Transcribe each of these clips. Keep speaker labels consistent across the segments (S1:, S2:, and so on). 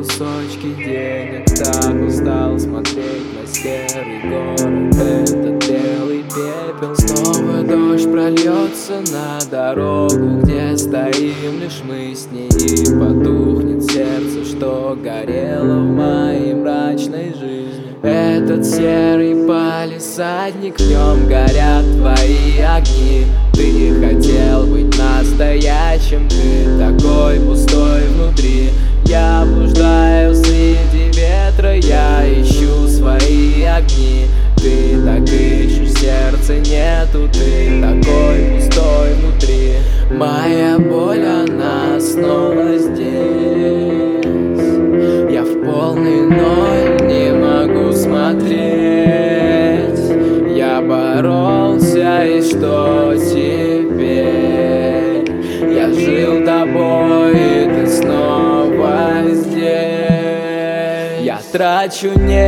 S1: кусочки денег. Так устал смотреть на серый город, этот белый пепел. Снова дождь прольется на дорогу, где стоим лишь мы с ней, и потухнет сердце, что горело в моей мрачной жизни. Этот серый палисадник, в нем горят твои огни. Ты хотел быть настоящим, ты такой пустой внутри. Я блуждаю среди ветра, я ищу свои огни. Ты так ищешь, сердца нету, ты такой пустой внутри. Моя боль, она снова здесь. Я в полный ноль не могу смотреть. Я боролся, и что теперь? Я жил тобой, и ты снова здесь. Я трачу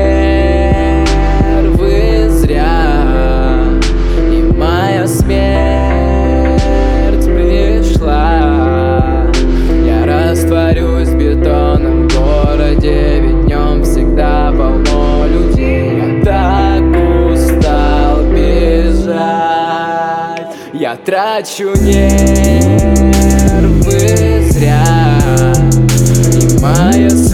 S1: нервы зря, и моя смерть пришла. Я растворюсь в бетонном городе, ведь днем всегда полно людей. Я так устал бежать. Я трачу нервы зря, и моя